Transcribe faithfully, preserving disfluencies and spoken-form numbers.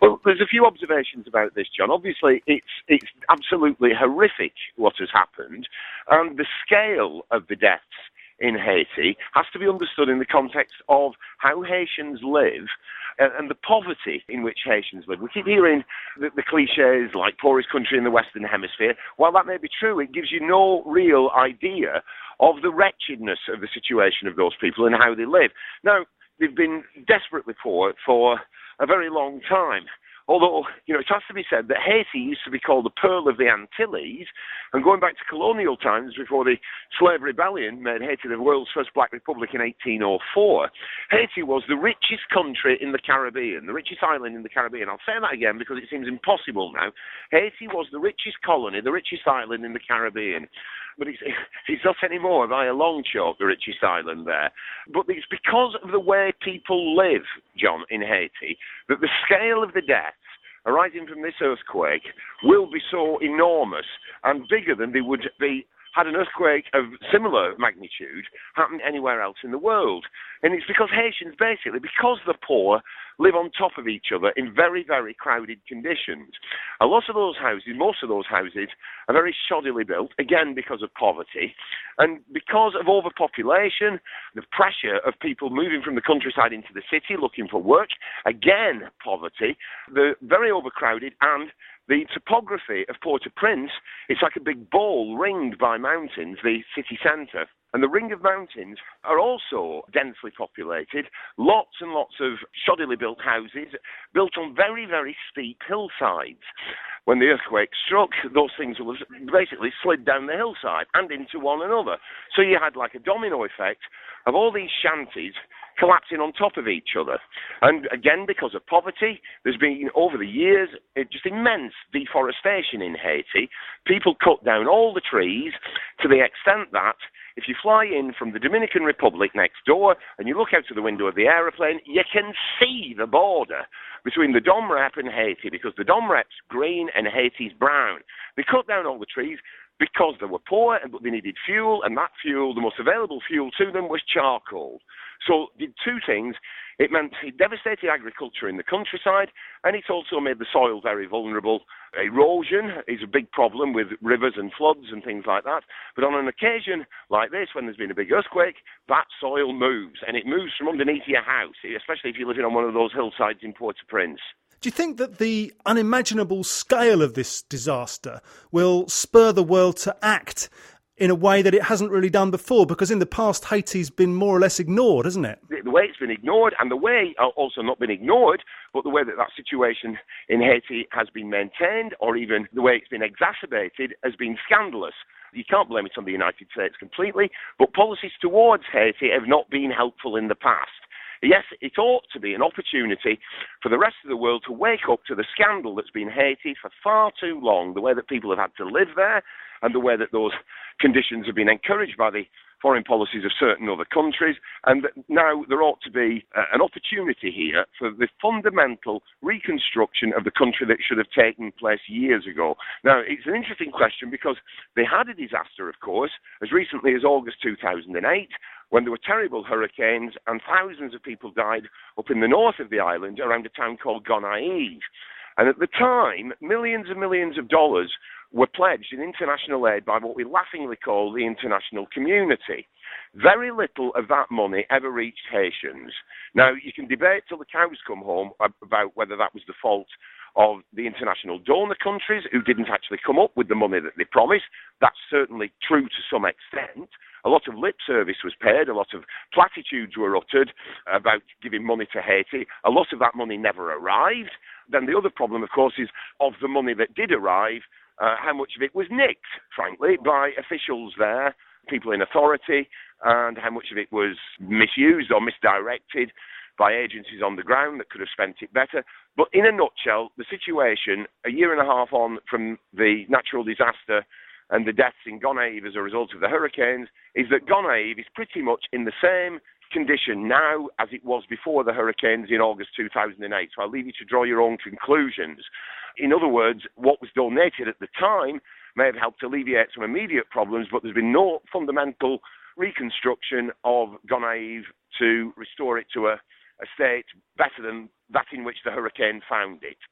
Well, there's a few observations about this, John. Obviously, it's it's absolutely horrific what has happened, and the scale of the deaths in Haiti has to be understood in the context of how Haitians live and the poverty in which Haitians live. We keep hearing the, the cliches like poorest country in the Western Hemisphere. While that may be true, it gives you no real idea of the wretchedness of the situation of those people and how they live. Now, they've been desperately poor for a very long time. Although, you know, it has to be said that Haiti used to be called the Pearl of the Antilles, and going back to colonial times before the slave rebellion made Haiti the world's first black republic in eighteen oh four, Haiti was the richest country in the Caribbean, the richest island in the Caribbean. I'll say that again because it seems impossible now. Haiti was the richest colony, the richest island in the Caribbean. But it's, it's not anymore by a long chalk, the richest island there. But it's because of the way people live, John, in Haiti, that the scale of the deaths arising from this earthquake will be so enormous and bigger than they would be had an earthquake of similar magnitude happened anywhere else in the world. And it's because Haitians, basically, because the poor live on top of each other in very, very crowded conditions. A lot of those houses, most of those houses, are very shoddily built, again, because of poverty. And because of overpopulation, the pressure of people moving from the countryside into the city looking for work, again, poverty, they're very overcrowded, and the topography of Port-au-Prince, it's like a big bowl ringed by mountains, the city centre. And the ring of mountains are also densely populated, lots and lots of shoddily built houses, built on very, very steep hillsides. When the earthquake struck, those things will have basically slid down the hillside and into one another. So you had like a domino effect of all these shanties collapsing on top of each other. And again, because of poverty, there's been, over the years, just immense deforestation in Haiti. People cut down all the trees to the extent that if you fly in from the Dominican Republic next door and you look out of the window of the aeroplane, you can see the border between the Dom Rep and Haiti, because the Dom Rep's green and Haiti's brown. They cut down all the trees because they were poor, but they needed fuel, and that fuel, the most available fuel to them, was charcoal. So it did two things. It meant it devastated agriculture in the countryside, and it also made the soil very vulnerable. Erosion is a big problem with rivers and floods and things like that. But on an occasion like this, when there's been a big earthquake, that soil moves, and it moves from underneath your house, especially if you're living on one of those hillsides in Port-au-Prince. Do you think that the unimaginable scale of this disaster will spur the world to act in a way that it hasn't really done before? Because in the past, Haiti's been more or less ignored, hasn't it? The way it's been ignored, and the way, also not been ignored, but the way that that situation in Haiti has been maintained, or even the way it's been exacerbated, has been scandalous. You can't blame it on the United States completely, but policies towards Haiti have not been helpful in the past. Yes, it ought to be an opportunity for the rest of the world to wake up to the scandal that's been Haiti for far too long, the way that people have had to live there, and the way that those conditions have been encouraged by the foreign policies of certain other countries, and that now there ought to be uh, an opportunity here for the fundamental reconstruction of the country that should have taken place years ago. Now, it's an interesting question because they had a disaster, of course, as recently as August two thousand eight, when there were terrible hurricanes and thousands of people died up in the north of the island around a town called Gonaïves. And at the time, millions and millions of dollars were pledged in international aid by what we laughingly call the international community. Very little of that money ever reached Haitians. Now, you can debate till the cows come home about whether that was the fault of the international donor countries who didn't actually come up with the money that they promised. That's certainly true to some extent. A lot of lip service was paid, a lot of platitudes were uttered about giving money to Haiti. A lot of that money never arrived. Then the other problem, of course, is of the money that did arrive, uh, how much of it was nicked, frankly, by officials there, people in authority, and how much of it was misused or misdirected by agencies on the ground that could have spent it better. But in a nutshell, the situation a year and a half on from the natural disaster and the deaths in Gonaïves as a result of the hurricanes is that Gonaïves is pretty much in the same condition now as it was before the hurricanes in August two thousand eight. So I'll leave you to draw your own conclusions. In other words, what was donated at the time may have helped alleviate some immediate problems, but there's been no fundamental reconstruction of Gonaïves to restore it to a, a state better than that in which the hurricane found it.